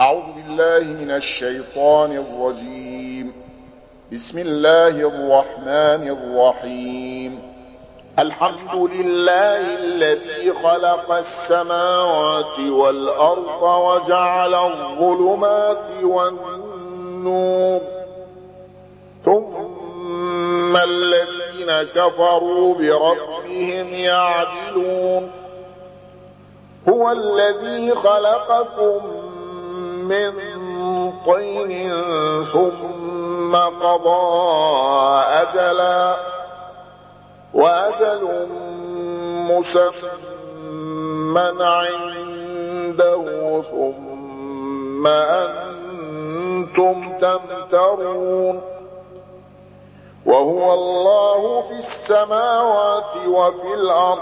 أعوذ بالله من الشيطان الرجيم. بسم الله الرحمن الرحيم. الحمد لله الذي خلق السماوات والأرض وجعل الظلمات والنور، ثم الذين كفروا بربهم يعدلون. هو الذي خلقكم من طين ثم قضى أجلا، وأجل مسمى عنده، ثم أنتم تمترون. وهو الله في السماوات وفي الأرض،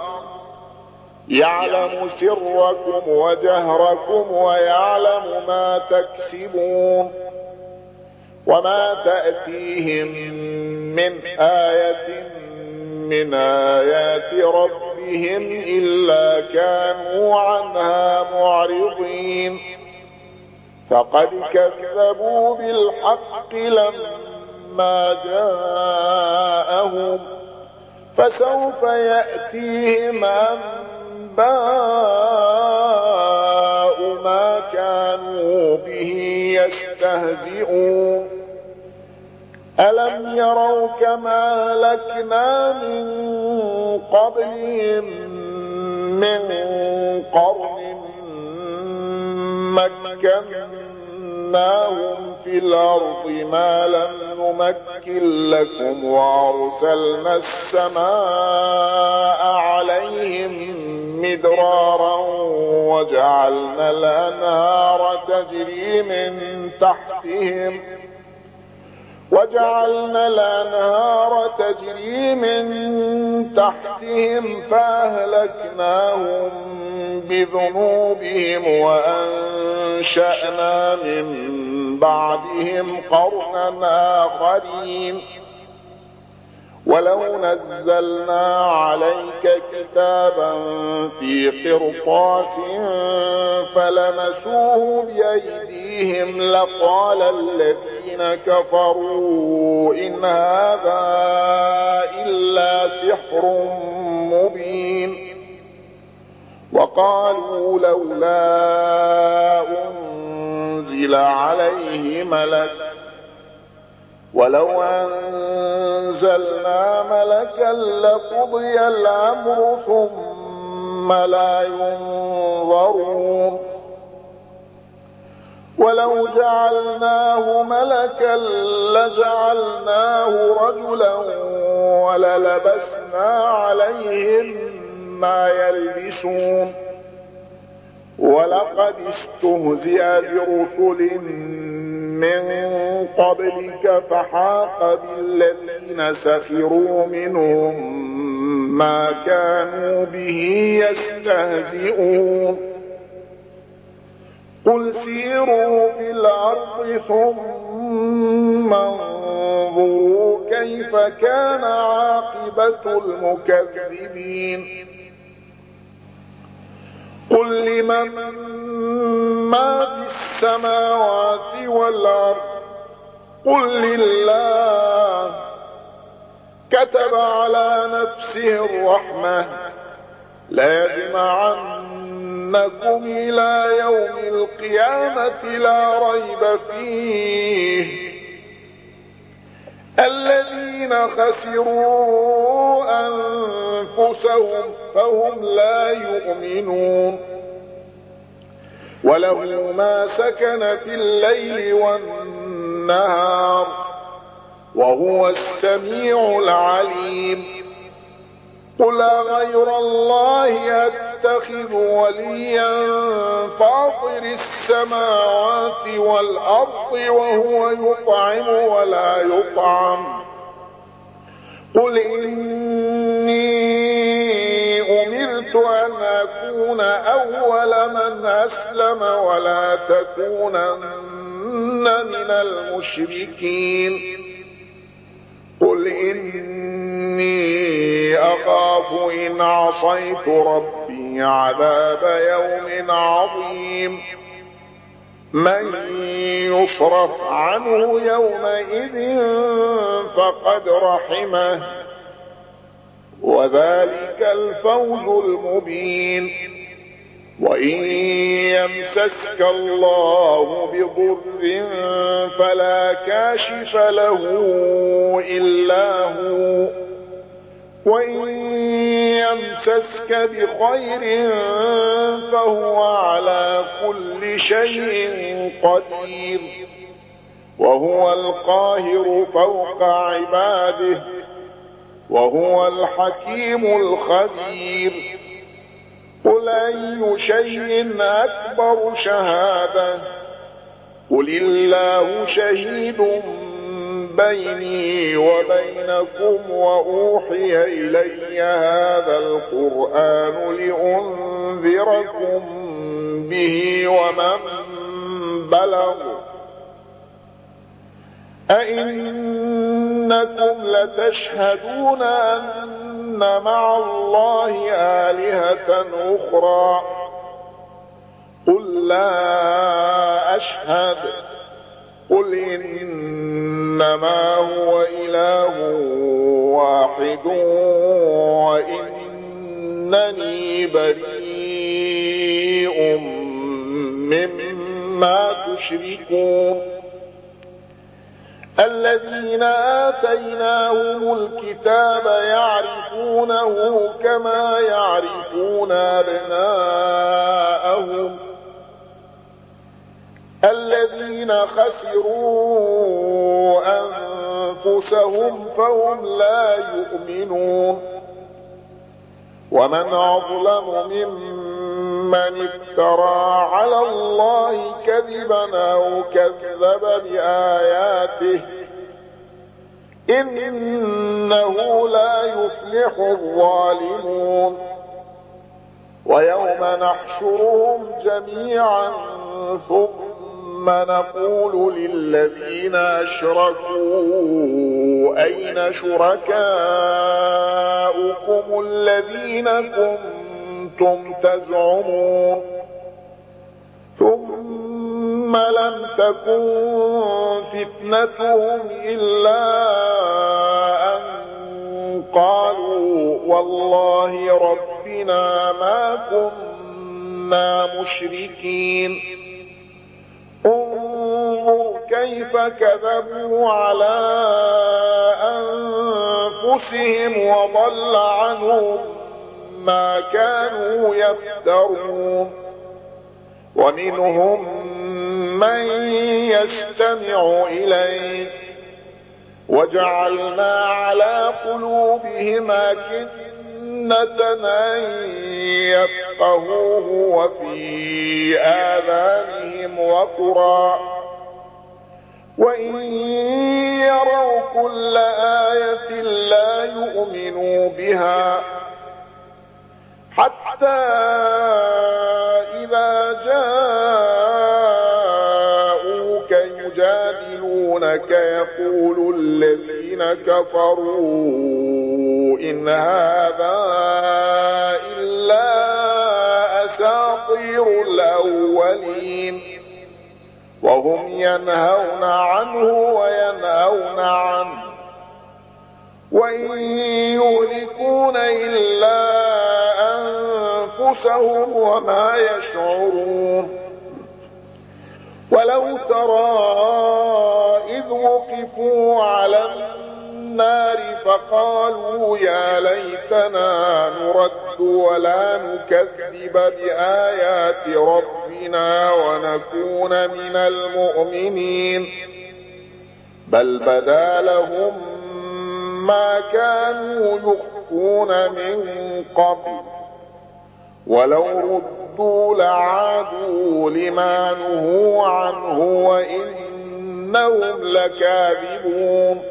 يعلم سركم وجهركم ويعلم ما تكسبون. وما تأتيهم من آية من آيات ربهم إلا كانوا عنها معرضين. فقد كذبوا بالحق لما جاءهم، فسوف يأتيهم أنباء ما كانوا به يستهزئون. ألم يروا كما أهلكنا من قبلهم من قرن مكناهم في الأرض ما لم نمكن لكم، وأرسلنا السماء عليهم مدرارا وجعلنا الأنهار تجري من تحتهم فأهلكناهم بذنوبهم وأنشأنا من بعدهم قرنا آخرين. ولو نزلنا عليك كتابا في قرطاس فلمسوه بأيديهم لقال الذين كفروا إن هذا إلا سحر مبين. وقالوا لولا أنزل عليه ملك، ولو أنزلنا ملكا لقضي الأمر ثم لا ينظرون. ولو جعلناه ملكا لجعلناه رجلا وللبسنا عليهم ما يلبسون. ولقد استهزئ برسل من قبلك فحاق بالذين سخروا منهم ما كانوا به يستهزئون. قل سيروا في الأرض ثم انظروا كيف كان عاقبة المكذبين. قل لمن ما في السماوات والأرض قل لله. كتب على نفسه الرحمة ليجمعنكم إلى يوم القيامة لا ريب فيه. الذين خسروا أنفسهم فهم لا يؤمنون. وله ما سكن في الليل والنهار وهو السميع العليم. قل غير الله أتخذ وليا فاطر السماوات والأرض وهو يطعم ولا يطعم. قل إني أمرت أن أكون أول من أسلم ولا تكونن من المشركين. قل إني أخاف إن عصيت ربي عذاب يوم عظيم. من يصرف عنه يومئذ فقد رحمه وذلك الفوز المبين. وإن يمسسك الله بضر فلا كاشف له إلا هو وإن يمسسك بخير فهو على كل شيء قدير وهو القاهر فوق عباده وهو الحكيم الخبير. قل أي شيء أكبر شهادة قل الله شهيد بيني وبينكم وأوحي إلي هذا القرآن لأنذركم به ومن بلغ أئنكم لتشهدون أن مع الله آلهة أخرى قل لا أشهد قل إنما هو إله واحد وإنني بريء مما تشركون. الذين آتيناهم الكتاب يعرفونه كما يعرفون أبناءهم الذين خسروا أنفسهم فهم لا يؤمنون. ومن أظلم ممن افترى على الله كذبا أو كذب بآياته إنه لا يفلح الظالمون. ويوم نحشرهم جميعا ثم نقول للذين أشركوا أين شركاؤكم الذين كنتم تزعمون ثم لم تكن فتنتهم إلا أن قالوا والله ربنا ما كنا مشركين. انظر كيف كذبوا على أنفسهم وضل عنهم ما كانوا يفترون. ومنهم من يستمع إليك وجعلنا على قلوبهم أكنة أن يفقهوه وفي آذانهم وقرا وإن يروا كل آية لا يؤمنوا بها حتى إذا جاءوك يجادلونك يقول الذين كفروا إن هذا إلا أساطير الأولين وهم ينهون عنه وينأون عنه وإن يهلكون إلا أنفسهم وما يشعرون. ولو ترى إذ وقفوا على النار فقالوا يا ليتنا نرد ولا نكذب بآيات ربنا ونكون من المؤمنين بل بدا لهم ما كانوا يخفون من قبل ولو ردوا لعادوا لما نهوا عنه وإنهم لكاذبون.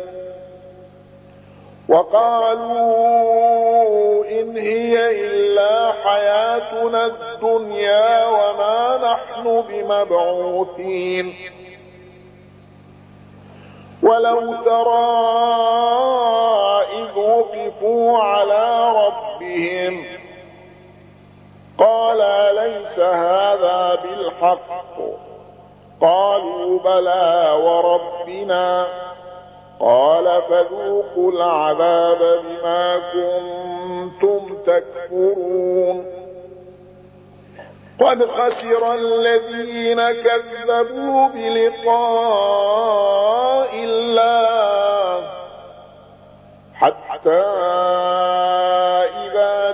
وقالوا إن هي إلا حياتنا الدنيا وما نحن بمبعوثين. ولو ترى إذ وقفوا على ربهم قال أليس هذا بالحق قالوا بلى وربنا. قال فذوقوا العذاب بما كنتم تكفرون. قد خسر الذين كذبوا بلقاء الله حتى إذا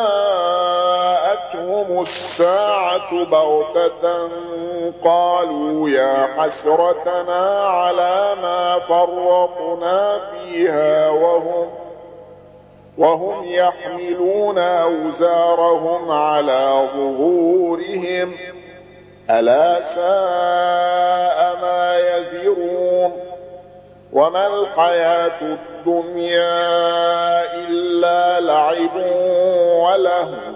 جاءتهم الساعة بغتة قالوا يا حسرتنا على ما فرطنا فيها وهم يحملون أوزارهم على ظهورهم ألا ساء ما يزرون. وما الحياة الدنيا إلا لعب ولهو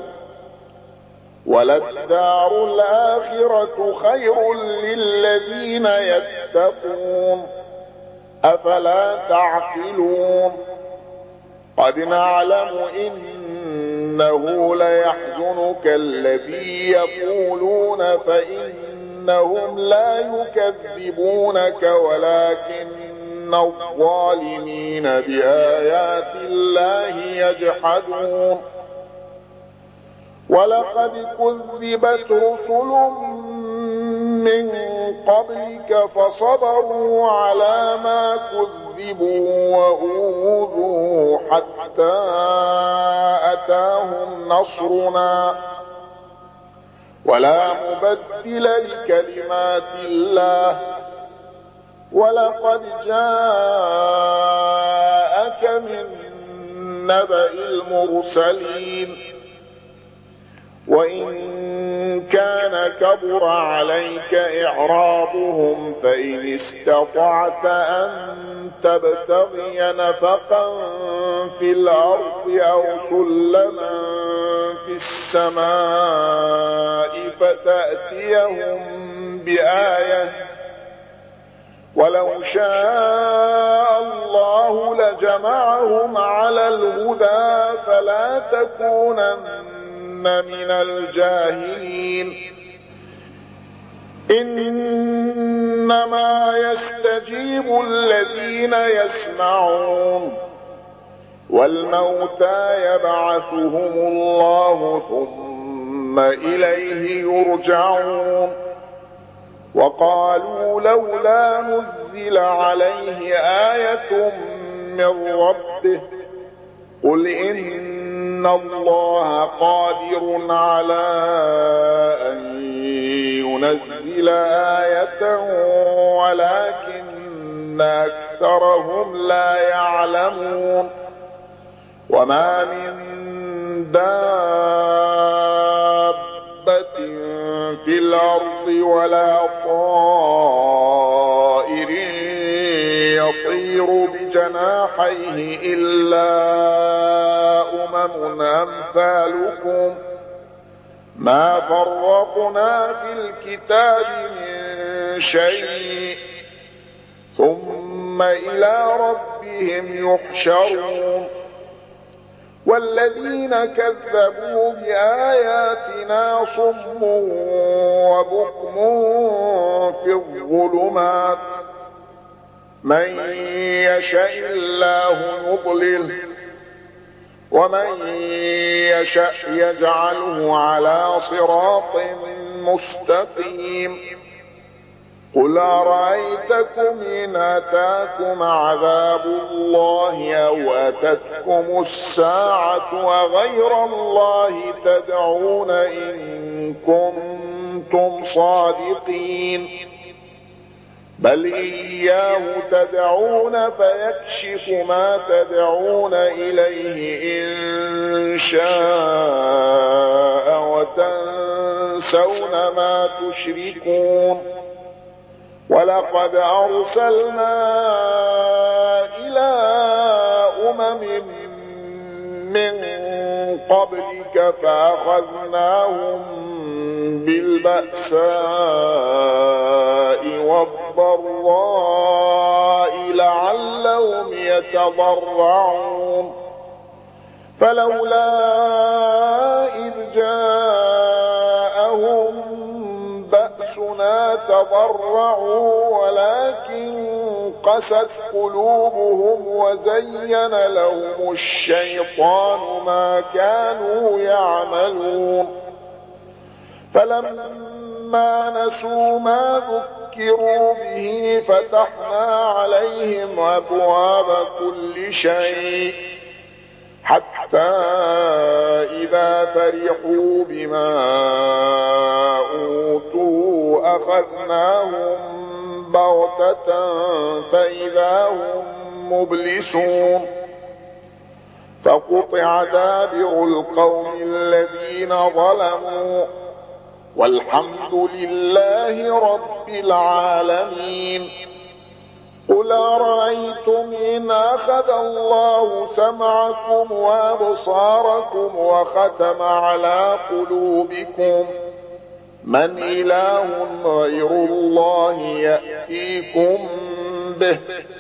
وللدار الآخرة خير للذين يتقون أفلا تعقلون. قد نعلم إنه ليحزنك الذي يقولون فإنهم لا يكذبونك ولكن الظالمين بآيات الله يجحدون. ولقد كذبت رسل من قبلك فصبروا على ما كذبوا وأوذوا حتى أتاهم نصرنا ولا مبدل لكلمات الله. ولقد جاءك من نبأ المرسلين. وإن كان كبر عليك إعراضهم فإن استطعت أن تبتغي نفقا في الأرض أو سلما في السماء فتأتيهم بآية ولو شاء الله لجمعهم على الهدى فلا تكونن من الجاهلين. إنما يستجيب الذين يسمعون والموتى يبعثهم الله ثم إليه يرجعون. وقالوا لولا نزل عليه آية من ربه قل إن الله قادر على أن ينزل آية ولكن أكثرهم لا يعلمون. وما من دابة في الأرض ولا طائر يطير بجناحيه إلا أمم أمثالكم ما فرقنا في الكتاب من شيء ثم إلى ربهم يحشرون. والذين كذبوا بآياتنا صم وبكم في الظلمات من يشاء الله يضلله ومن يشاء يجعله على صراط مستقيم. قل أرأيتكم إن أتاكم عذاب الله أو أتتكم الساعة وغير الله تدعون إن كنتم صادقين بل إياه تدعون فيكشف ما تدعون إليه إن شاء وتنسون ما تشركون. ولقد أرسلنا إلى أمم من قبلك فأخذناهم بالبأساء والضراء لعلهم يتضرعون. فلولا إذ جاءهم بأسنا يمسنا تضرعوا ولكن قست قلوبهم وزين لهم الشيطان ما كانوا يعملون فلما نسوا ما ذكروا به فتحنا عليهم أبواب كل شيء حتى إذا فرحوا بما أوتوا أخذناهم بغتة فإذا هم مبلسون فقطع دابر القوم الذين ظلموا والحمد لله رب العالمين. قل أرأيتم إن أخذ الله سمعكم وأبصاركم وختم على قلوبكم من إله غير الله يأتيكم به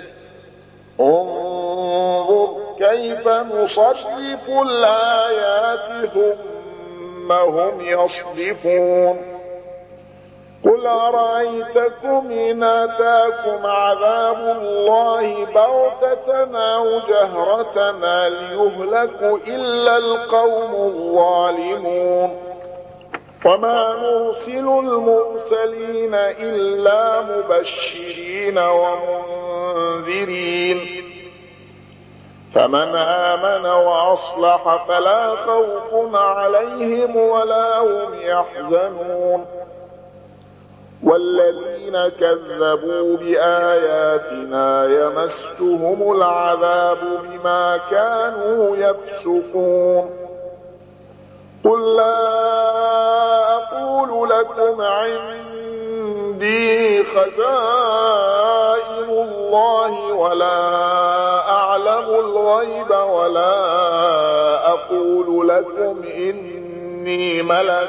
انظر كيف نصرف الآيات ثم هم يصدفون. قل أرأيتكم إن أتاكم عذاب الله بغتة أو جهرة هل يهلك إلا القوم الظالمون وما نرسل المرسلين إلا مبشرين ومنذرين فمن آمن وأصلح فلا خوف عليهم ولا هم يحزنون والذين كذبوا بآياتنا يمسهم العذاب بما كانوا يفسقون. قل لا أقول لكم عندي خزائن الله ولا أعلم الغيب ولا أقول لكم إني ملك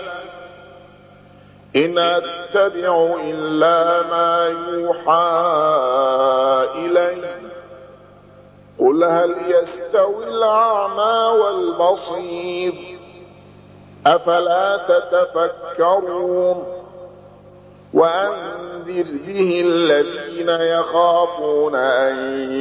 إن أتبع إلا ما يوحى إلي قل هل يستوي الأعمى والبصير أفلا تتفكرون. وأنذر به الذين يخافون أن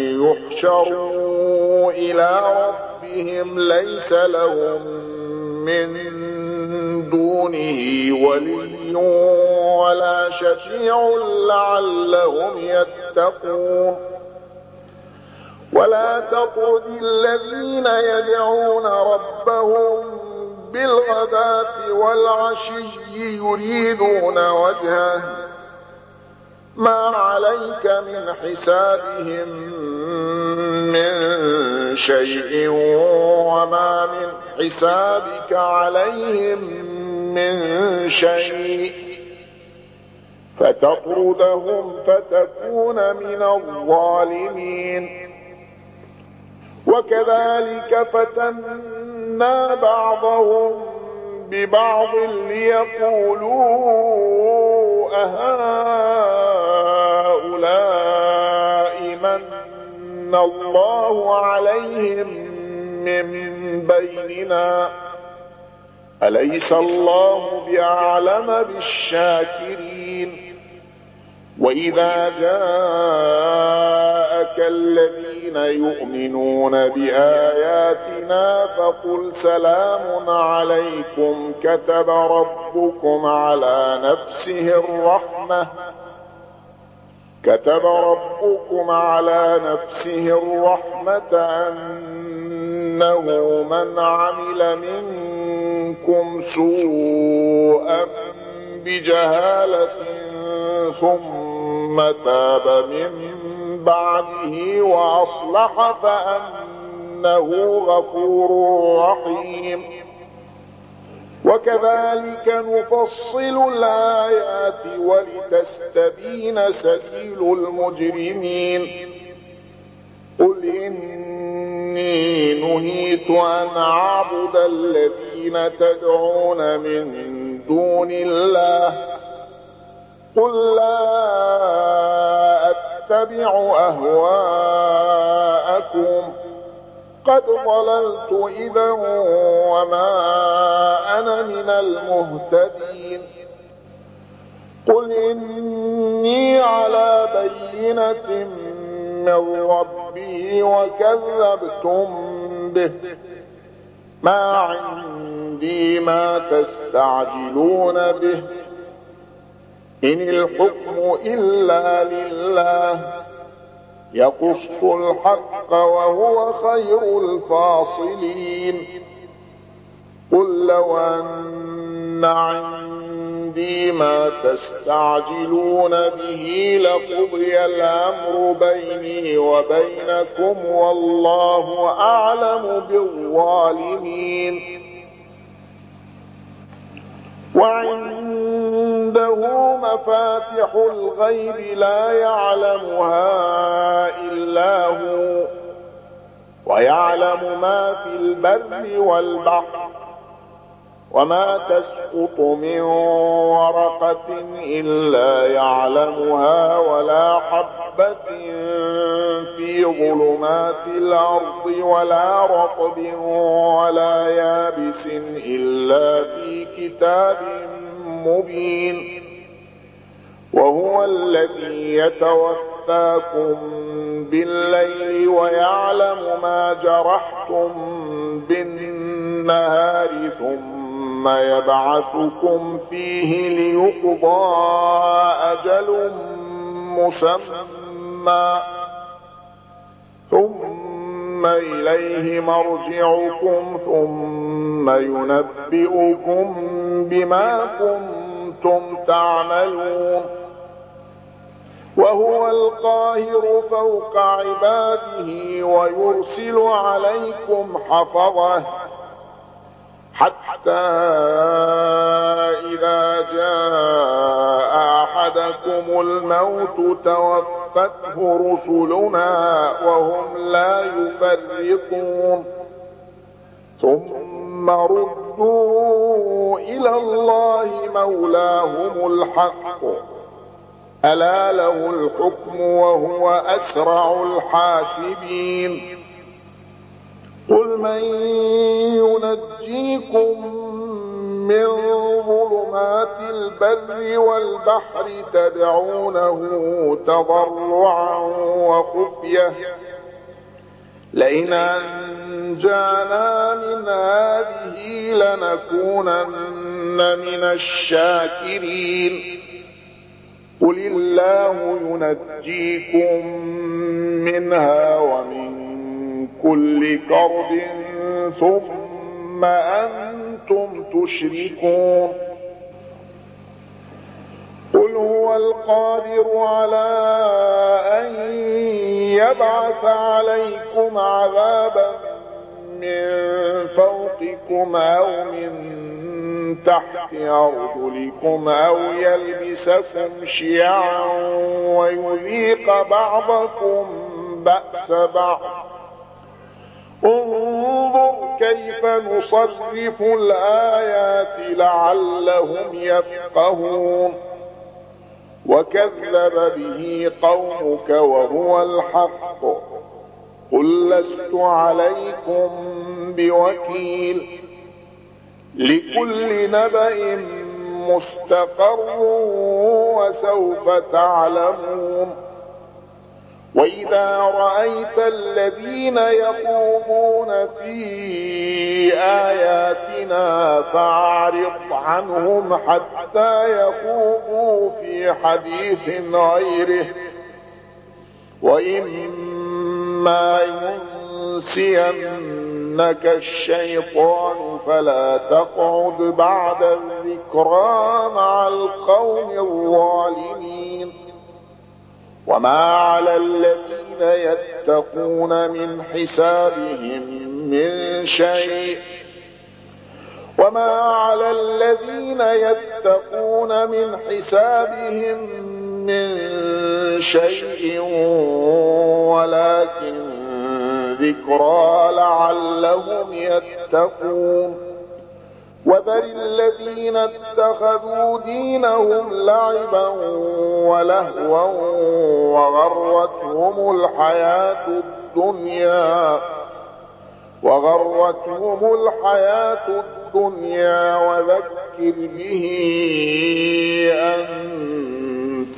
يحشروا إلى ربهم ليس لهم من دونه ولي ولا شفيع لعلهم يتقون. ولا تطرد الذين يدعون ربهم بالغداة والعشي يريدون وجهه ما عليك من حسابهم من شيء وما من حسابك عليهم من شيء فتطردهم فتكون من الظالمين. وكذلك فتنا بعضهم ببعض ليقولوا أهؤلاء من الله عليهم من بيننا أليس الله بأعلم بالشاكرين. وإذا جاءك الذين يؤمنون بآياتنا فقل سلام عليكم كتب ربكم على نفسه الرحمة أنه من عمل منكم سوءا بجهالة ثم تاب من بعده وأصلح فأنه غفور رحيم. وكذلك نفصل الآيات ولتستبين سبيل المجرمين. قل إني نهيت أن أعبد الذين تدعون من دون الله قل لا أتبع أهواءكم قد ضللت إذا وما أنا من المهتدين. قل إني على بينة من ربي وكذبتم به، ما عندي ما تستعجلون به، إن الحكم إلا لله يقص الحق وهو خير الفاصلين. قل لو أن عندي ما تستعجلون به لقضي الأمر بيني وبينكم والله أعلم بالظالمين. وعنده مفاتح الغيب لا يعلمها إلا هو، ويعلم ما في البر والبحر، وما تسقط من ورقة إلا يعلمها، ولا حبة في ظلمات الأرض، ولا رطب ولا يابس إلا في كتاب مبين. وهو الذي يتوفاكم بالليل ويعلم ما جرحتم بالنهار، ثم يبعثكم فيه ليقضى أجل مسمى، ثم إليه مرجعكم ثم ينبئكم بما كنتم تعملون. وهو القاهر فوق عباده ويرسل عليكم حفظه، حتى إذا جاء أحدكم الموت توفته رسلنا وهم لا يفرطون، ثم ردوا إلى الله مولاهم الحق، ألا له الحكم وهو أسرع الحاسبين. قل من ينجيكم من ظلمات البر والبحر تدعونه تضرعا وخفية، لئن أنجانا من هذه لنكونن من الشاكرين. قل الله ينجيكم منها ومن كل كرب ثم أنتم تشركون. قل هو القادر على أن يبعث عليكم عذابا من فوقكم أو من تحت أرجلكم أو يلبسكم شيعا ويذيق بعضكم بأس بعض. انظر كيف نصرف الآيات لعلهم يفقهون. وكذب به قومك وهو الحق، قل لست عليكم بوكيل، لكل نبأ مستقر وسوف تعلمون. وإذا رأيت الذين يخوضون في آياتنا فأعرض عنهم حتى يخوضوا في حديث غيره، وإما ينسينك الشيطان فلا تقعد بعد الذكرى مع القوم الظالمين. وما على الذين يتقون من حسابهم من شيء، وما على الذين يتقون من حسابهم من شيء ولكن ذكرى لعلهم يتقون. وذر الذين اتخذوا دينهم لعبا ولهوا وغرتهم الحياة الدنيا وذكر به أن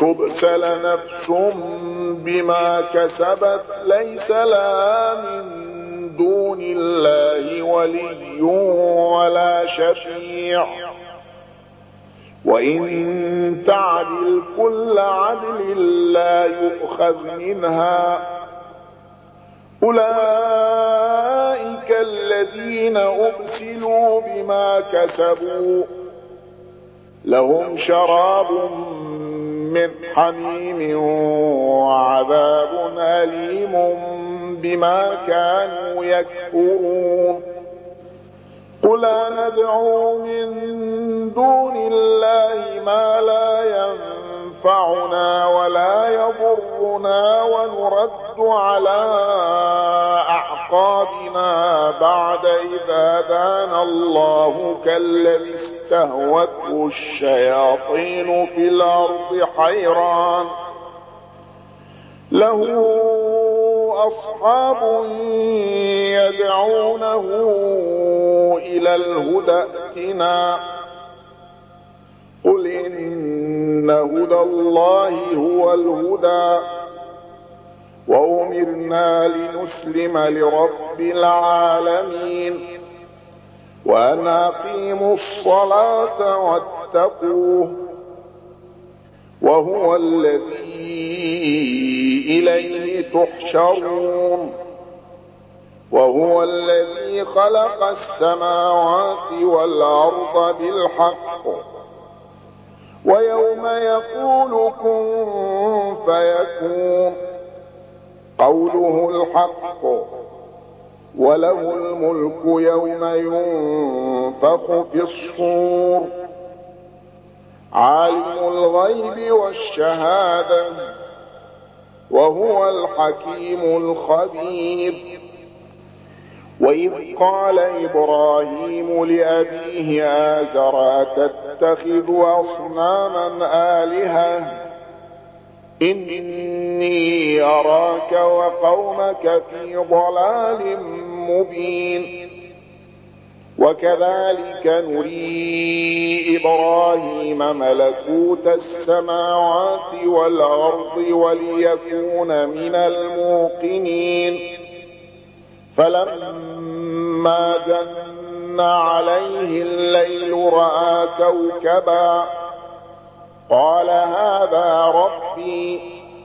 تبسل نفس بما كسبت ليس لها من دون الله ولي ولا شفيع وإن تعدل كل عدل لا يؤخذ منها أولئك الذين أبسلوا بما كسبوا لهم شراب من حميم وعذاب أليم بما كانوا يكفرون قل ندعو من دون الله ما لا ينفعنا ولا يضرنا ونرد على أعقابنا بعد إذا هدانا الله كالذي استهوته الشياطين في الأرض حيران له أصحاب يدعونه إلى الهدى ائتنا قل إن هدى الله هو الهدى وأمرنا لنسلم لرب العالمين وأن أقيموا الصلاة واتقوه وهو الذي إليه تحشرون وهو الذي خلق السماوات والأرض بالحق ويوم يقول كن فيكون قوله الحق وله الملك يوم ينفخ في الصور عالم الغيب والشهادة وهو الحكيم الخبير وإذ قال إبراهيم لأبيه آزر أتتخذ أصناما آلهة إني أراك وقومك في ضلال مبين وكذلك نري إبراهيم ملكوت السماوات والأرض وليكون من الموقنين فلما جن عليه الليل رأى كوكبا قال هذا ربي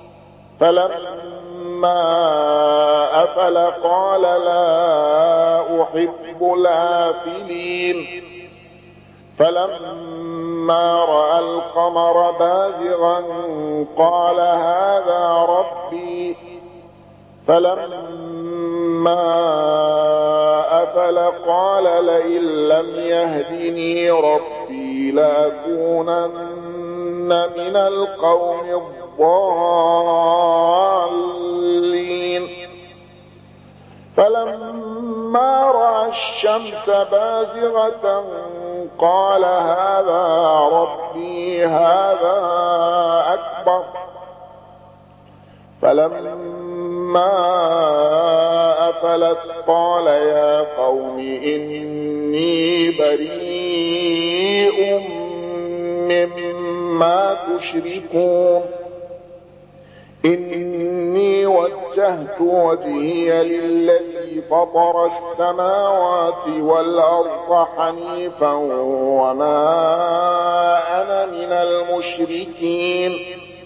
فلما أفل قال لا أحب الآفلين فلما رأى القمر بازغا قال هذا ربي فلما أفل قال لئن لم يهدني ربي لأكونن من القوم الضالين فلما رأى الشمس بازغة قال هذا ربي هذا أكبر فلما أفلت قال يا قوم إني بريء مما تشركون إني وجهت وجهي للذي فطر السماوات والأرض حنيفا وما أنا من المشركين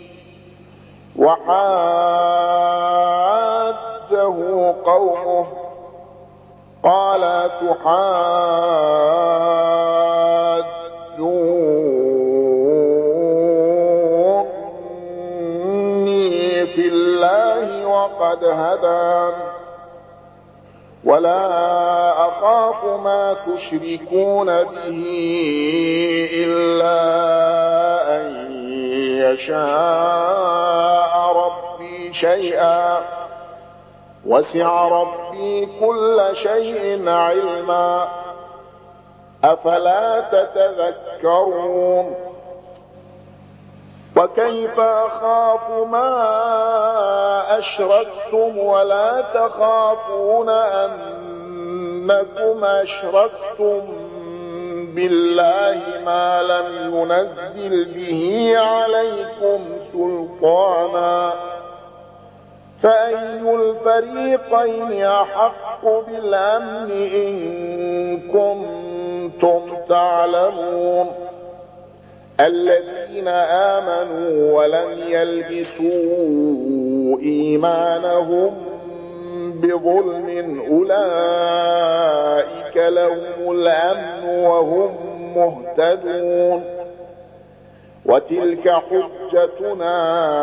وحاجه قومه قال تحاجوني في الله وقد هدان ولا أخاف ما تشركون به إلا أن يشاء ربي شيئا وسع ربي كل شيء علما أفلا تتذكرون وكيف أخاف ما أشركتم ولا تخافون أنكم أشركتم بالله ما لم ينزل به عليكم سلطانا فأي الفريقين أحق بالأمن إن كنتم تعلمون الذين آمنوا ولم يلبسوا إيمانهم بظلم أولئك لهم الأمن وهم مهتدون وتلك حجتنا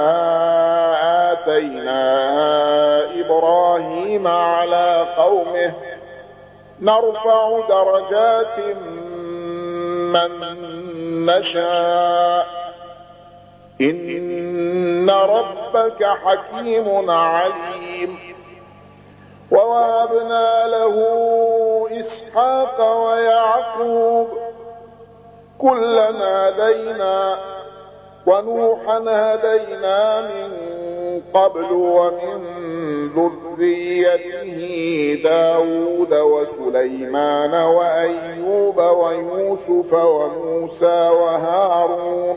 آتيناها إبراهيم على قومه نرفع درجات من نشاء إن ربك حكيم عليم ووهبنا له إسحاق ويعقوب كلنا هدينا ونوحا هدينا من قبل ومن ذريته داود وسليمان وأيوب ويوسف وموسى وهارون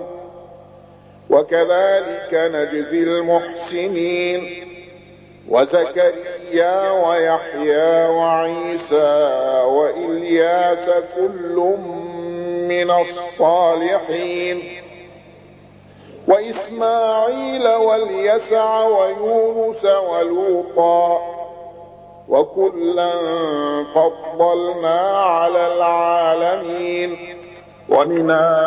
وكذلك نجزي المحسنين وزكريا ويحيى وعيسى وإلياس كل من الصالحين وإسماعيل واليسع ويونس ولوطا وكلا فضلنا على العالمين ومن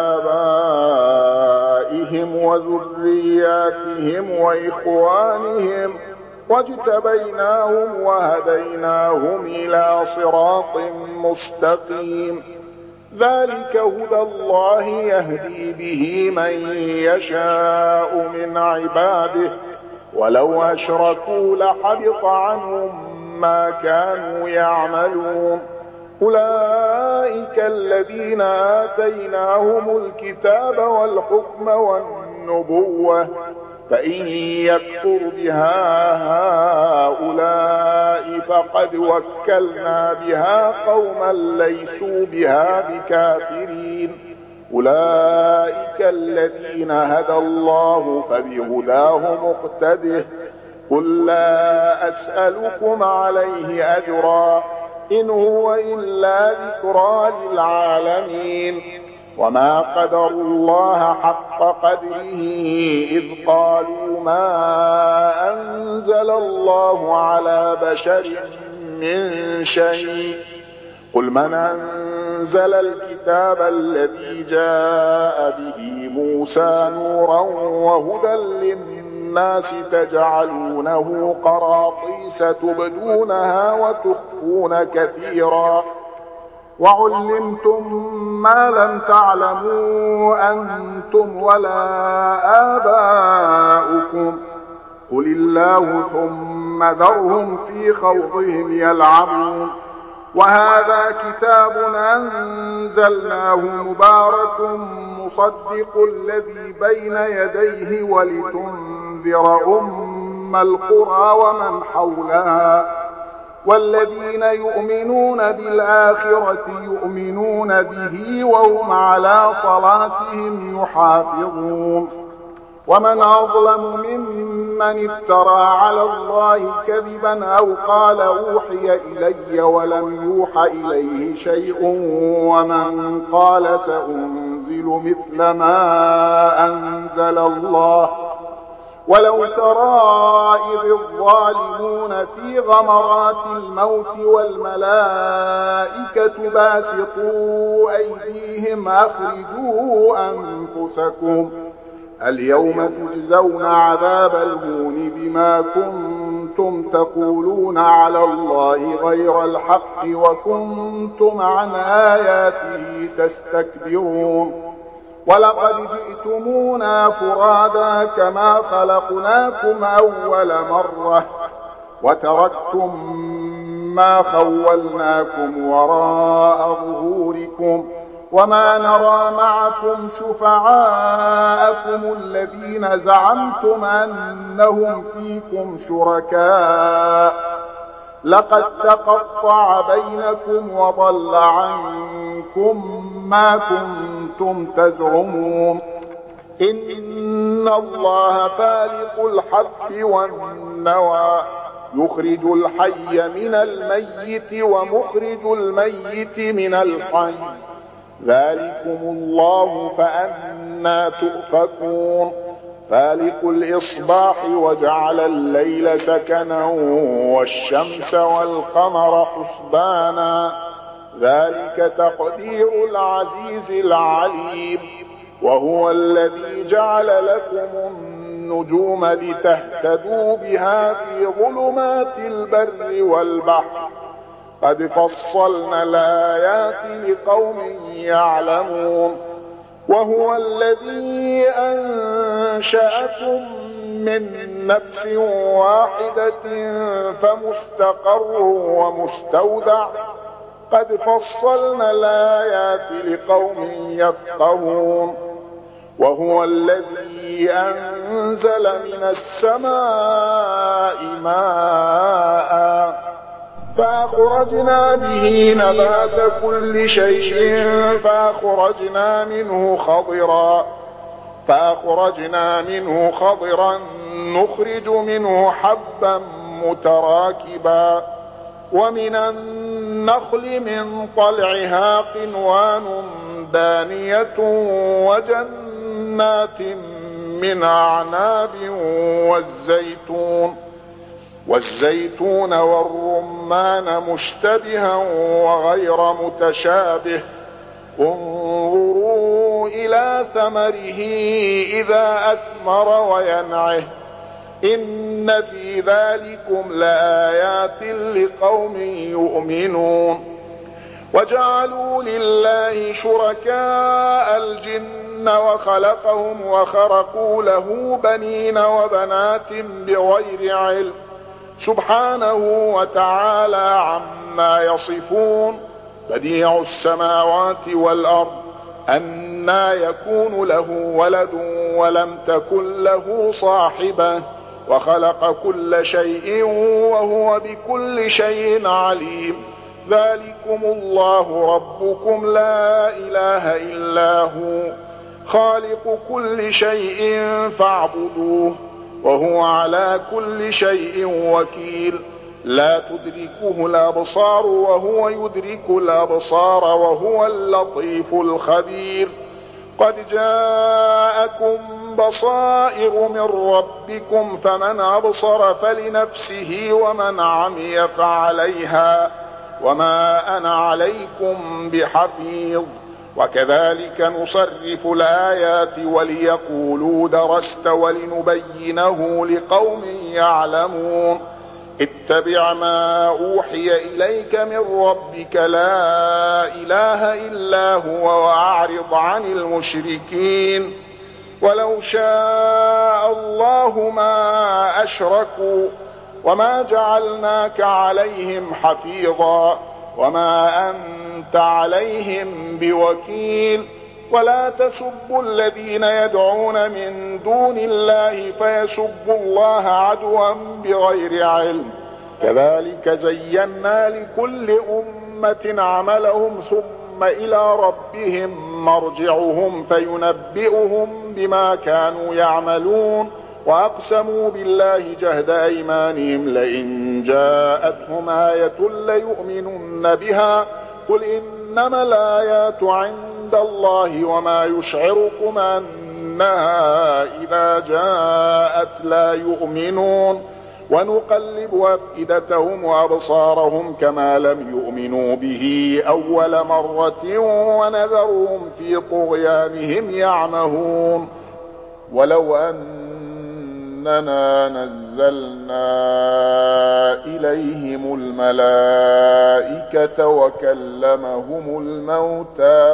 آبائهم وذرياتهم وإخوانهم واجتبيناهم وهديناهم إلى صراط مستقيم ذلك هدى الله يهدي به من يشاء من عباده ولو أشركوا لحبط عنهم ما كانوا يعملون أولئك الذين آتيناهم الكتاب والحكم والنبوة فإن يكفر بها هؤلاء فقد وكلنا بها قوما ليسوا بها بكافرين أولئك الذين هدى الله فبهداه مقتده قل لا أسألكم عليه أجرا إن هو إلا ذكرى للعالمين وما قدروا الله حق قدره إذ قالوا ما أنزل الله على بشر من شيء قل من أنزل الكتاب الذي جاء به موسى نورا وهدى للناس تجعلونه قراطيس تبدونها وتخفون كثيرا وعلمتم ما لم تعلموا أنتم ولا آباؤكم قل الله ثم ذرهم في خوضهم يلعبون وهذا كتاب أنزلناه مبارك مصدق الذي بين يديه ولتنذر أم القرى ومن حولها والذين يؤمنون بالآخرة يؤمنون به وهم على صلاتهم يحافظون ومن أظلم ممن افترى على الله كذبا أو قال أوحي إلي ولم يوح إليه شيء ومن قال سأنزل مثل ما أنزل الله ولو ترى إذ الظالمون في غمرات الموت والملائكة باسطوا أيديهم أخرجوا أنفسكم اليوم تجزون عذاب الهون بما كنتم تقولون على الله غير الحق وكنتم عن آياته تستكبرون ولقد جئتمونا فرادا كما خلقناكم أول مرة وتركتم ما خولناكم وراء ظهوركم وما نرى معكم شفعاءكم الذين زعمتم أنهم فيكم شركاء لقد تقطع بينكم وضل عنكم ما كنتم كنتم تزعمون إن الله فالق الحب والنوى يخرج الحي من الميت ومخرج الميت من الحي ذلكم الله فأنى تؤفكون فالق الإصباح وجعل الليل سكنا والشمس والقمر حسبانا ذلك تقدير العزيز العليم وهو الذي جعل لكم النجوم لتهتدوا بها في ظلمات البر والبحر قد فصلنا الآيات لقوم يعلمون وهو الذي أنشأكم من نفس واحدة فمستقر ومستودع قد فصلنا الآيات لقوم يفقهون وهو الذي أنزل من السماء ماء فأخرجنا به نبات كل شيء فأخرجنا منه خضرا نخرج منه حبا متراكبا ومن النخل من طلعها قنوان دانية وجنات من أعناب والزيتون والرمان مشتبها وغير متشابه انظروا إلى ثمره إذا أثمر وينعه إن في ذلكم لآيات لقوم يؤمنون وجعلوا لله شركاء الجن وخلقهم وخرقوا له بنين وبنات بغير علم سبحانه وتعالى عما يصفون بديع السماوات والأرض أنى يكون له ولد ولم تكن له صاحبة وخلق كل شيء وهو بكل شيء عليم ذلكم الله ربكم لا إله إلا هو خالق كل شيء فاعبدوه وهو على كل شيء وكيل لا تدركه الأبصار وهو يدرك الأبصار وهو اللطيف الخبير قد جاءكم بصائر من ربكم فمن أبصر فلنفسه ومن عمي فعليها وما أنا عليكم بحفيظ وكذلك نصرف الآيات وليقولوا درست ولنبينه لقوم يعلمون اتبع ما أوحي إليك من ربك لا إله إلا هو وأعرض عن المشركين ولو شاء الله ما أشركوا وما جعلناك عليهم حفيظا وما أنت عليهم بوكيل ولا تسبوا الذين يدعون من دون الله فيسبوا الله عدوا بغير علم كذلك زينا لكل أمة عملهم ثم إلى ربهم مرجعهم فينبئهم بما كانوا يعملون وأقسموا بالله جهد أيمانهم لئن جاءتهم آية ليؤمنن بها قل إنما الآيات عند الله وما يشعركم أنها إذا جاءت لا يؤمنون ونقلب أفئدتهم وأبصارهم كما لم يؤمنوا به أول مرة ونذرهم في طغيانهم يعمهون ولو أننا نزلنا إليهم الملائكة وكلمهم الموتى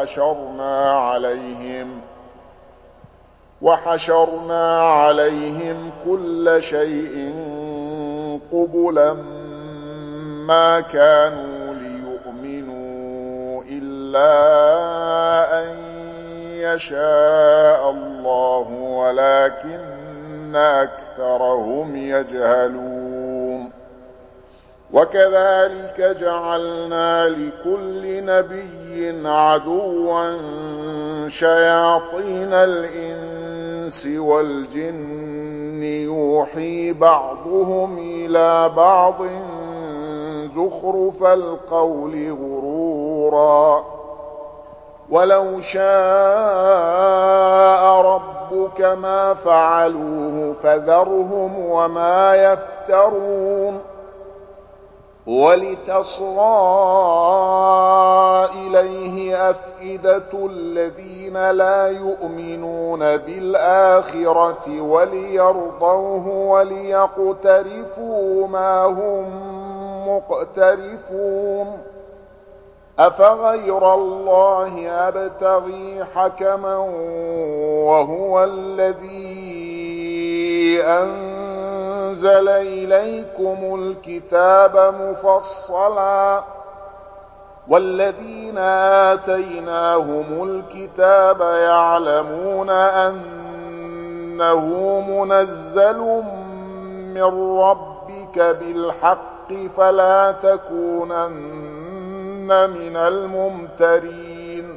وحشرنا عليهم كل شيء قبلا ما كانوا ليؤمنوا إلا أن يشاء الله ولكن أكثرهم يجهلون وكذلك جعلنا لكل نبي عدوا شياطين الإنس والجن يوحي بعضهم إلى بعض زخرف القول غرورا ولو شاء ربك ما فعلوه فذرهم وما يفترون ولتصغى إليه أفئدة الذين لا يؤمنون بالآخرة وليرضوه وليقترفوا ما هم مقترفون أفغير الله أبتغي حكما وهو الذي أنزل إليكم الكتاب مفصلا والذين آتيناهم الكتاب يعلمون أنه منزل من ربك بالحق فلا تكونن من الممترين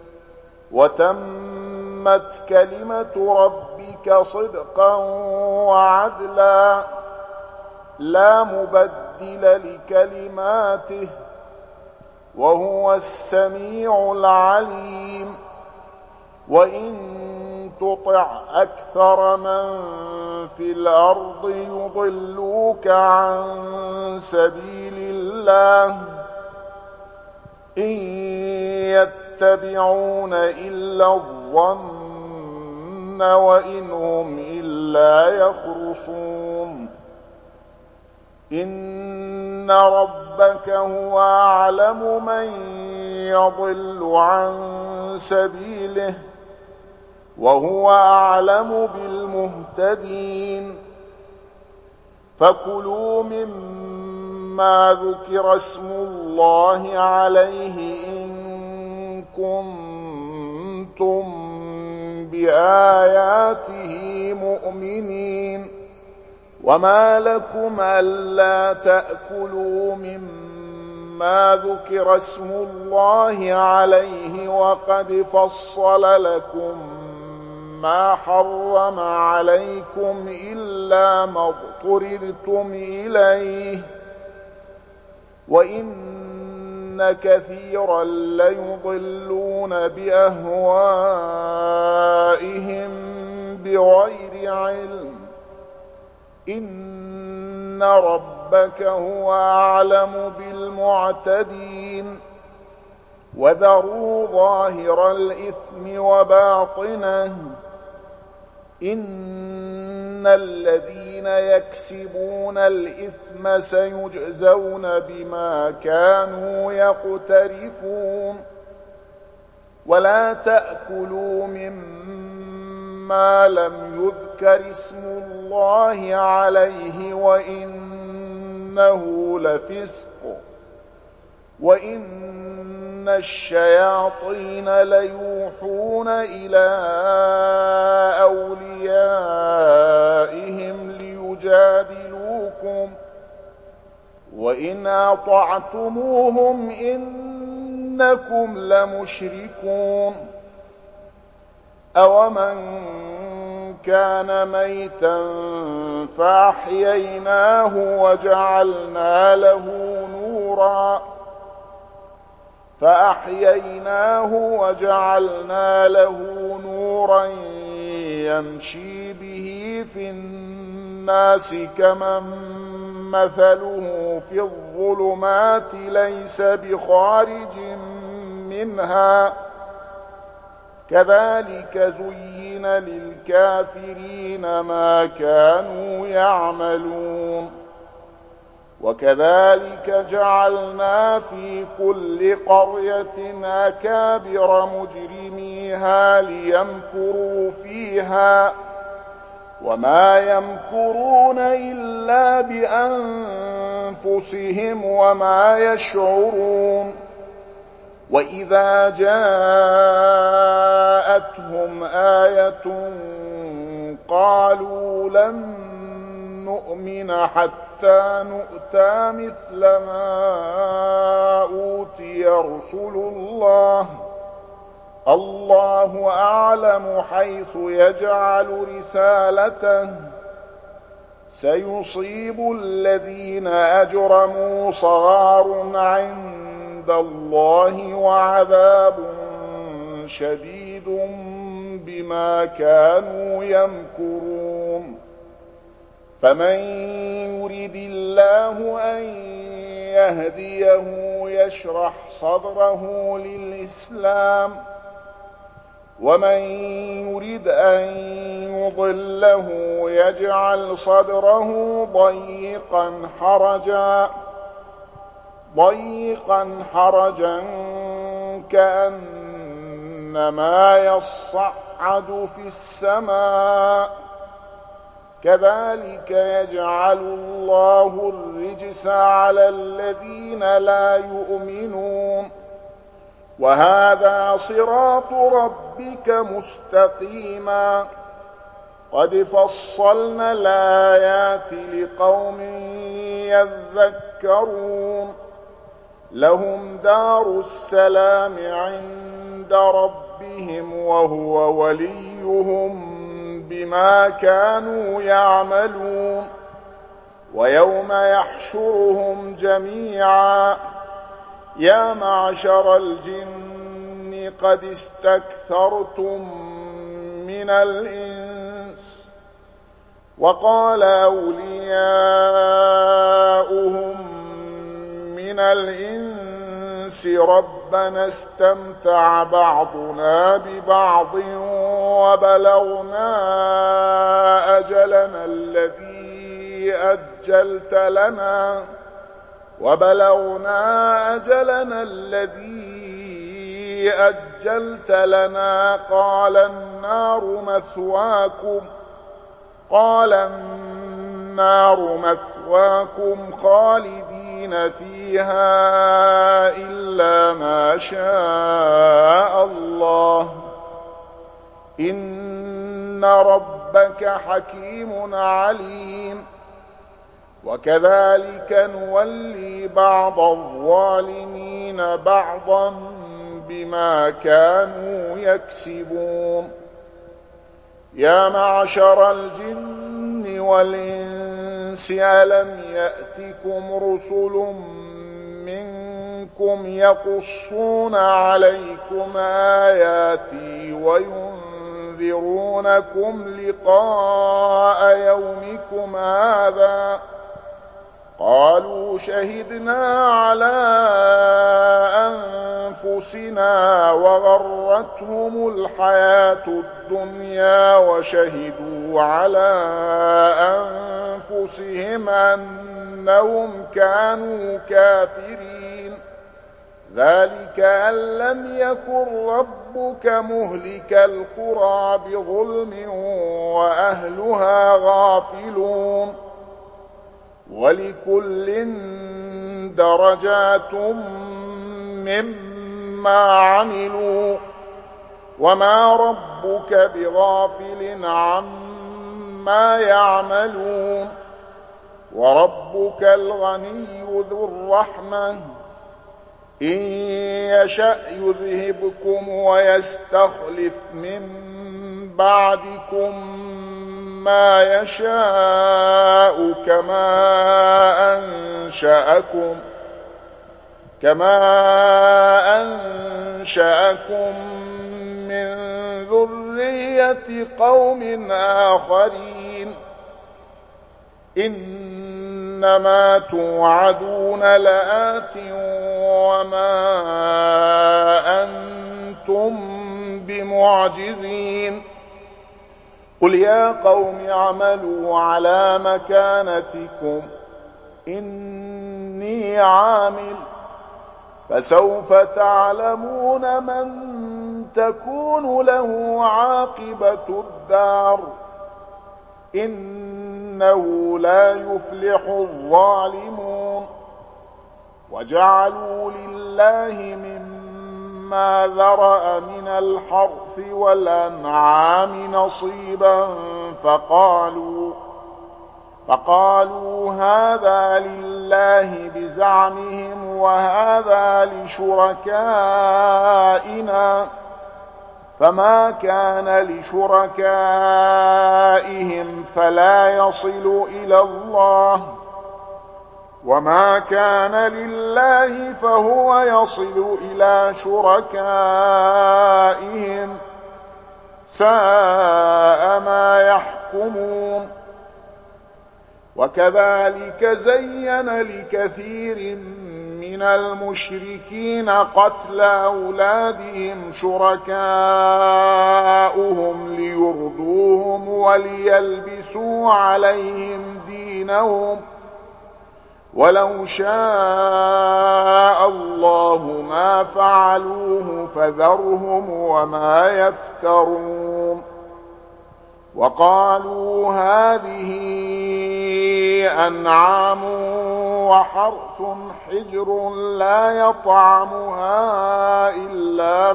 وتمت كلمة ربك صدقا وعدلا لا مبدل لكلماته وهو السميع العليم وإن تطع أكثر من في الأرض يضلوك عن سبيل الله إن يتبعون إلا الظن وإن هم إلا يخرصون إن ربك هو أعلم من يضل عن سبيله وهو أعلم بالمهتدين فكلوا مما ذكر اسم الله عليه إن كنتم بآياته مؤمنين وما لكم ألا تأكلوا مما ذكر اسم الله عليه وقد فصل لكم ما حرم عليكم إلا ما اضطررتم إليه وإن كثيرا ليضلون بأهوائهم بغير علم إن ربك هو أعلم بالمعتدين وذروا ظاهر الإثم وباطنه إن الذين يكسبون الإثم سيجزون بما كانوا يقترفون ولا تأكلوا مما لم يذكر اسم الله عليه وإنه لفسق وإن الشياطين ليوحون إلى أوليائهم ليجادلوكم وإن أطعتموهم إنكم لمشركون أومن كان ميتا فأحييناه وجعلنا له نورا يمشي به في الناس كمن مثله في الظلمات ليس بخارج منها كذلك زين للكافرين ما كانوا يعملون وكذلك جعلنا في كل قرية أكابر مجرميها ليمكروا فيها وما يمكرون إلا بأنفسهم وما يشعرون وإذا جاءتهم آية قالوا لن نؤمن حتى نؤتى مثل ما أوتي رسل الله الله أعلم حيث يجعل رسالته سيصيب الذين أجرموا صغار عند الله وعذاب شديد بما كانوا يمكرون فمن يرد الله أن يهديه يشرح صدره للإسلام ومن يرد أن يضله يجعل صدره ضيقا حرجا كأنما يصعد في السماء كذلك يجعل الله الرجس على الذين لا يؤمنون وهذا صراط ربك مستقيما قد فصلنا الآيات لقوم يذكرون لهم دار السلام عند ربهم وهو وليهم بما كانوا يعملون ويوم يحشرهم جميعا يا معشر الجن قد استكثرتم من الإنس وقال أولياؤهم من الإنس ربنا استمتع بعضنا ببعض وبلغنا أجلنا الذي أجلت لنا قال النار مثواكم خالدين فيها إلا ما شاء الله إن ربك حكيم عليم وكذلك نولي بعض الظالمين بعضا بما كانوا يكسبون يا معشر الجن والإنس ألم يأتكم رسل منكم يقصون عليكم آياتي وينذرونكم لقاء يومكم هذا قالوا شهدنا على أنفسنا وغرتهم الحياة الدنيا وشهدوا على أنفسهم أنهم كانوا كافرين ذلك أن لم يكن ربك مهلك القرى بظلم وأهلها غافلون ولكل درجات مما عملوا وما ربك بغافل عما يعملون وربك الغني ذو الرحمة إن يشأ يذهبكم ويستخلف من بعدكم ما يشاء كما أنشأكم من ذرية قوم آخرين إنما توعدون لآت وما أنتم بمعجزين قل يا قوم اعملوا على مكانتكم إني عامل فسوف تعلمون من تكون له عاقبة الدار إنه لا يفلح الظالمون وجعلوا لله مما ذرأ من الحرث والأنعام نصيبا فقالوا هذا لله بزعمهم وهذا لشركائنا فما كان لشركائهم فلا يصل إلى الله، وما كان لله فهو يصل إلى شركائهم، ساء ما يحكمون. وكذلك زين لكثير من المشركين قتل أولادهم شركاؤهم ليردوهم وليلبسوا عليهم دينهم، ولو شاء الله ما فعلوه فذرهم وما يفترون. وقالوا هذه أنعام وحرث حجر لا يطعمها إلا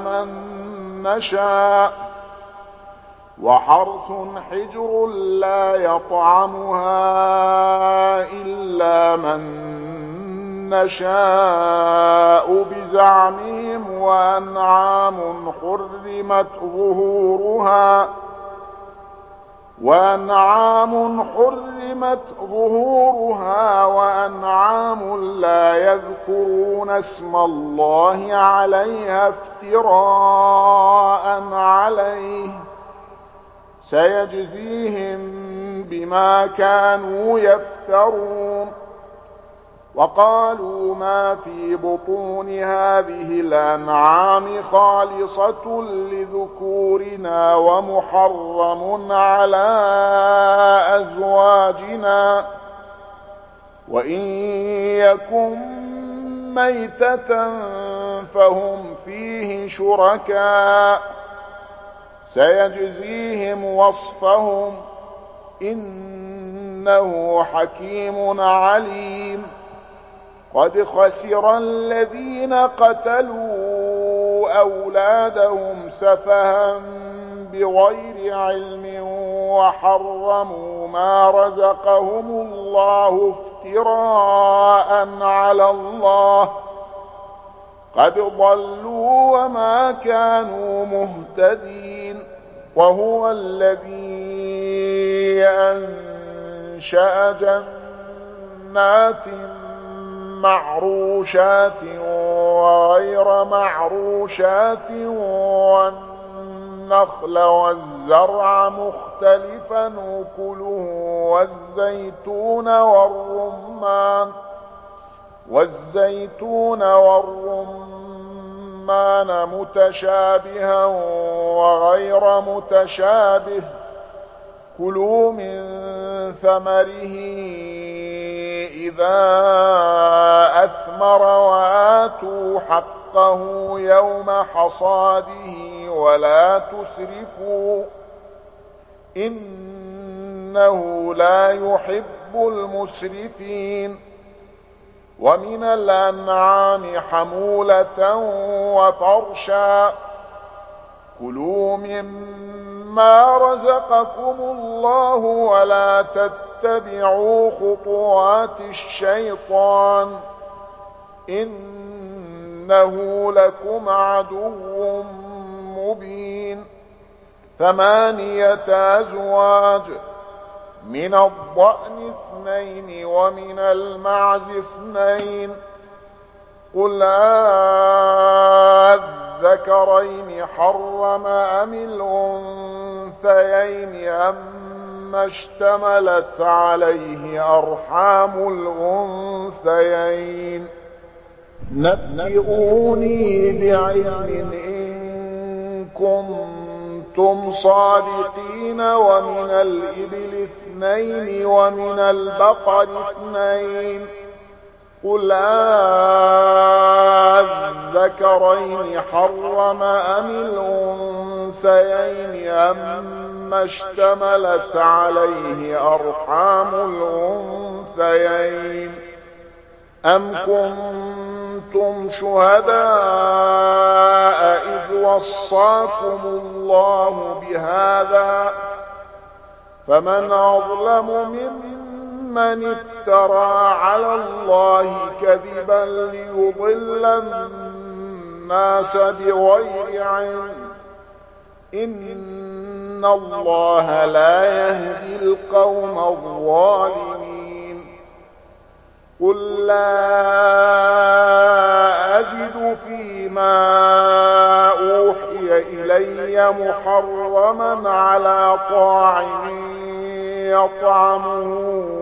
من نشاء بزعمهم، وأنعام حرمت ظهورها وأنعام لا يذكرون اسم الله عليها افتراء عليه، سيجزيهم بما كانوا يفترون. وقالوا ما في بطون هذه الأنعام خالصة لذكورنا ومحرم على أزواجنا، وإن يكن ميتة فهم فيه شركاء، سيجزيهم وصفهم إنه حكيم عليم. قد خسر الذين قتلوا أولادهم سفها بغير علم وحرموا ما رزقهم الله افتراء على الله، قد ضلوا وما كانوا مهتدين. وهو الذي أنشأ جنات معروشات وغير معروشات والنخل والزرع مختلفا أكله والزيتون والرمان متشابها وغير متشابه، كلوا من ثمره إذا أثمر وآتوا حقه يوم حصاده ولا تسرفوا إنه لا يحب المسرفين. ومن الأنعام حمولة وفرشا، كلوا مما رزقكم الله ولا تتبعوا خطوات الشيطان إنه لكم عدو مبين. 8 أزواج، من الضأن 2 ومن المعز 2، قل أذكرين حرم أم الأنثيين أما اشتملت عليه أرحام الأنثيين، نبئوني بعلم إن كنتم صادقين. ومن الإبل 2 ومن البقر 2، قل أذكرين حرم أم الأنثيين أما اشتملت عليه أرحام الأنثيين، أم كنتم شهداء إذ وصاكم الله بهذا، فمن أظلم ممن افترى على الله كذبا ليضل الناس بغير علم، إن الله لا يهدي القوم الظالمين. قل لا أجد فيما أوحي إلي محرما على طاعم يطعمه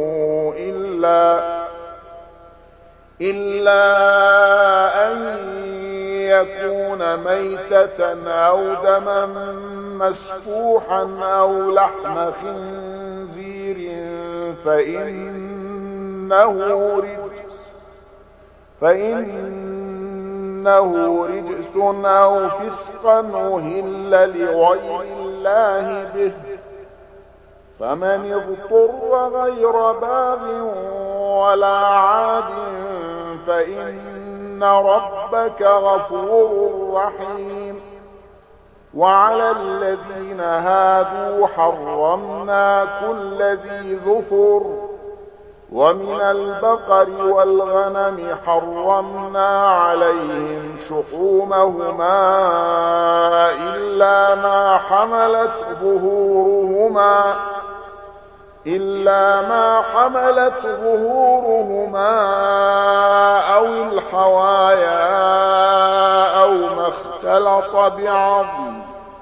إلا أن يكون ميتة أو دما مسفوحا أو لحم خنزير فإنه رجس أو فسقا أهل لغير الله به، فمن اضطر غير باغ ولا عاد فإن ربك غفور رحيم. وعلى الذين هادوا حرمنا كل ذي ظفر، ومن البقر والغنم حرمنا عليهم شحومهما إلا ما حملت ظهورهما أو الحوايا أو ما اختلط بعظم،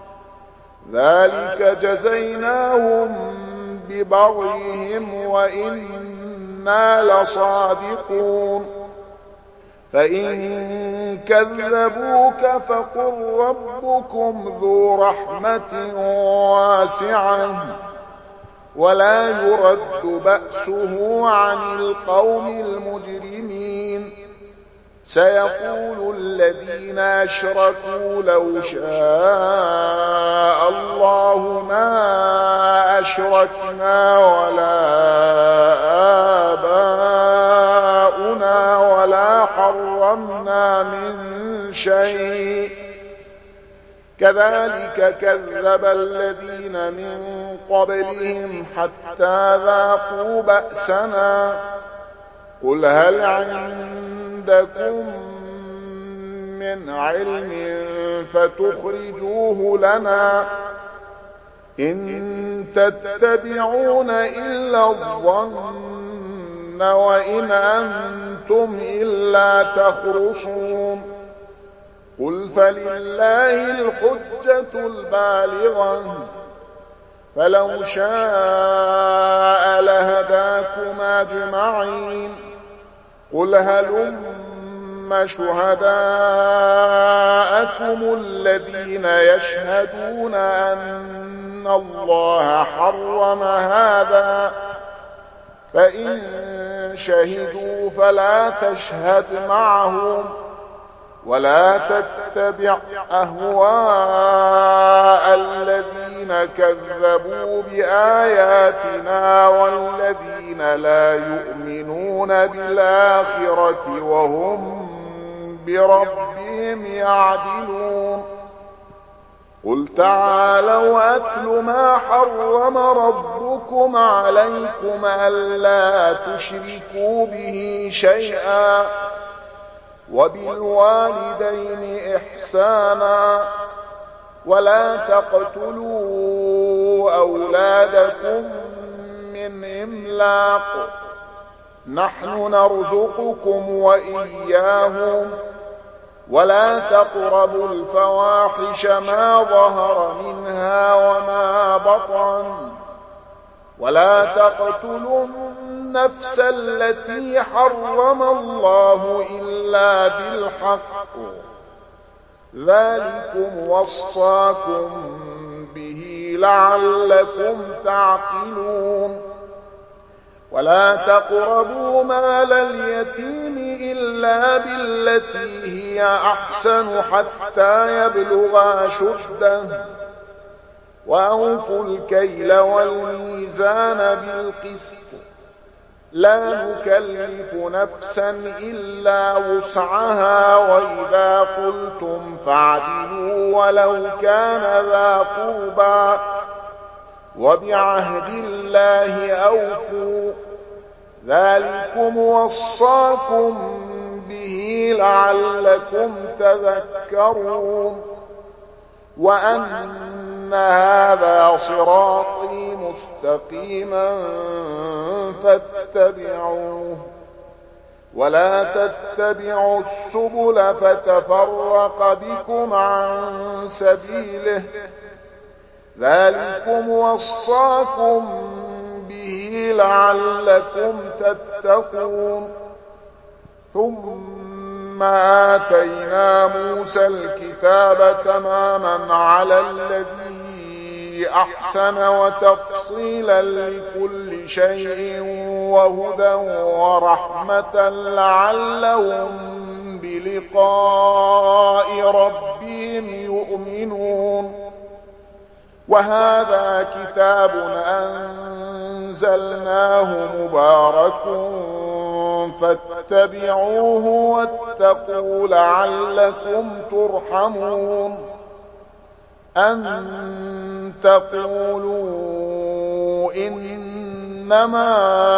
ذلك جزيناهم ببغيهم وإنا لصادقون. فإن كذبوك فقل ربكم ذو رحمة واسعة ولا يرد بأسه عن القوم المجرمين. سيقول الذين أشركوا لو شاء الله ما أشركنا ولا آباؤنا ولا حرمنا من شيء، كذلك كذب الذين من قبلهم حتى ذاقوا بأسنا. قل هل عندكم من علم فتخرجوه لنا؟ إن تتبعون إلا الظن وإن أنتم إلا تخرصون. قل فلله الحجة البالغة، فلو شاء لهداكم أجمعين. قل هلم شهداءكم الذين يشهدون أن الله حرم هذا، فإن شهدوا فلا تشهد معهم ولا تتبع أهواء الذين كذبوا بآياتنا والذين لا يؤمنون بالآخرة وهم بربهم يعدلون. قل تعالوا أتل ما حرم ربكم عليكم ألا تشركوا به شيئا وبالوالدين إحسانا ولا تقتلوا أولادكم من إملاق، نحن نرزقكم وإياهم، ولا تقربوا الفواحش ما ظهر منها وما بطن، ولا تقتلوا النفس التي حرم الله إلا بالحق، ذلكم وصاكم به لعلكم تعقلون. ولا تقربوا مال اليتيم إلا بالتي هي أحسن حتى يبلغ أشده، وأوفوا الكيل والميزان بالقسط، لا نكلف نفسا إلا وسعها، وإذا قلتم فاعدلوا ولو كان ذا قربى، وبعهد الله أوفوا، ذلكم وصاكم به لعلكم تذكرون. وأن هذا صراطي مستقيما فاتبعوه ولا تتبعوا السبل فتفرق بكم عن سبيله ذلكم وصاكم به لعلكم تتقون ثم آتينا موسى الكتاب تماما على الذي أحسن وتفصيلا لكل شيء وهدى ورحمة لعلهم بلقاء ربهم يؤمنون وهذا كتاب أنزلناه مبارك فاتبعوه واتقوا لعلكم ترحمون أن تقولوا إنما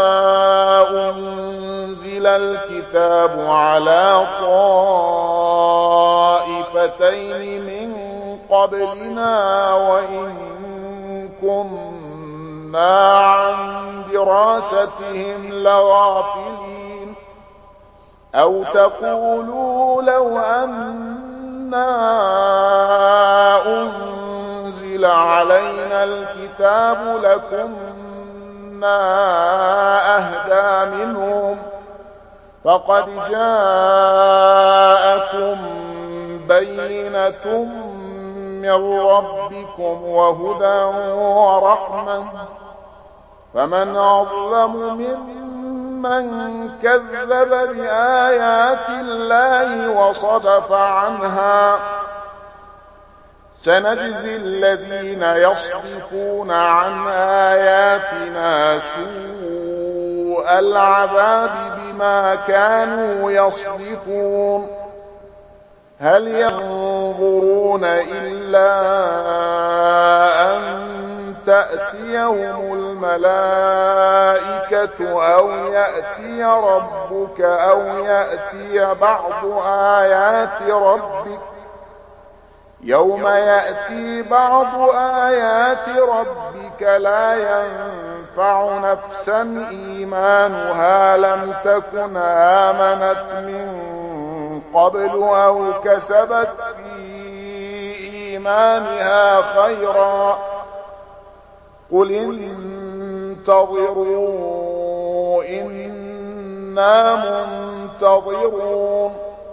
أنزل الكتاب على طائفتين من قبلنا وإن كنا عن دراستهم لغافلين أو تقولوا لو أنا أنزل علينا الكتاب لكنا أهدى منهم فقد جاءكم بينة من ربكم وهدى ورحمة فمن أظلم ممن كذب بآيات الله وصدف عنها سنجزي الذين يصدفون عن آياتنا سوء العذاب بما كانوا يصدفون هل ينظرون إلا أن تأتيهم الملائكة أو يأتي ربك أو يأتي بعض آيات ربك يوم يأتي بعض آيات ربك لا ينفع نفسا إيمانها لم تكن آمنت من قبل أو كسبت في إيمانها خيرا قل انتظروا إنا منتظرون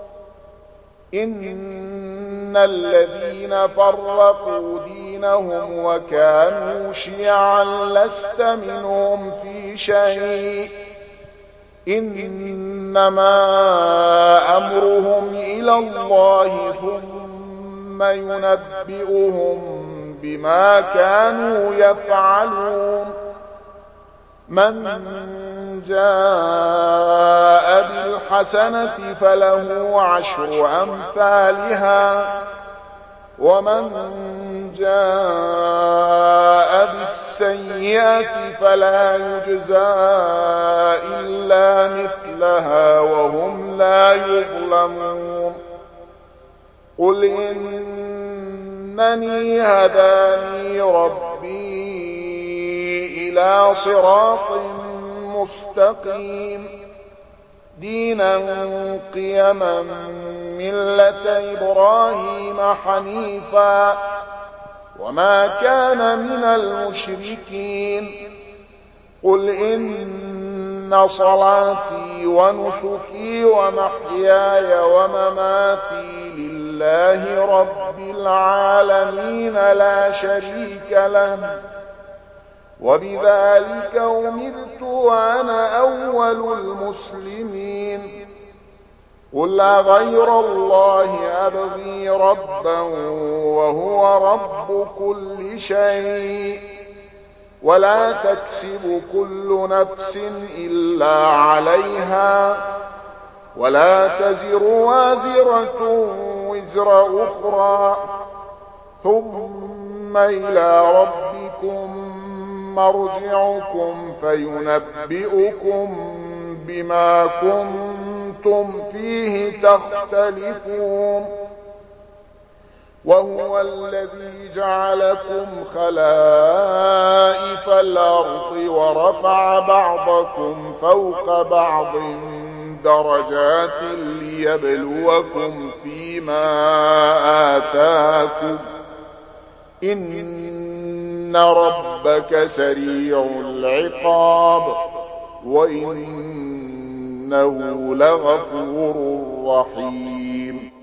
إن الذين فرقوا دينهم وكانوا شيعا لست منهم في شيء إنما أمرهم إلى الله ثم ينبئهم بما كانوا يفعلون من جاء بالحسنة فله عشر أمثالها ومن جاء بالسيئة فلا يجزى إلا مثلها وهم لا يظلمون قل إنني هداني ربي إلى صراط مستقيم دينا قيما ملة إبراهيم حنيفا وما كان من المشركين قل إن صلاتي ونسكي ومحياي ومماتي لله رب العالمين لا شريك له وبذلك أمرت وأنا أول المسلمين قل غير الله أبغي ربا وهو رب كل شيء ولا تكسب كل نفس إلا عليها ولا تزر وازرة وزر أخرى ثم إلى ربكم مرجعكم فينبئكم بما كنتم فيه تختلفون وهو الذي جعلكم خلائف الأرض ورفع بعضكم فوق بعض درجات ليبلوكم فيما آتاكم إن ربك سريع العقاب وإنه لغفور رحيم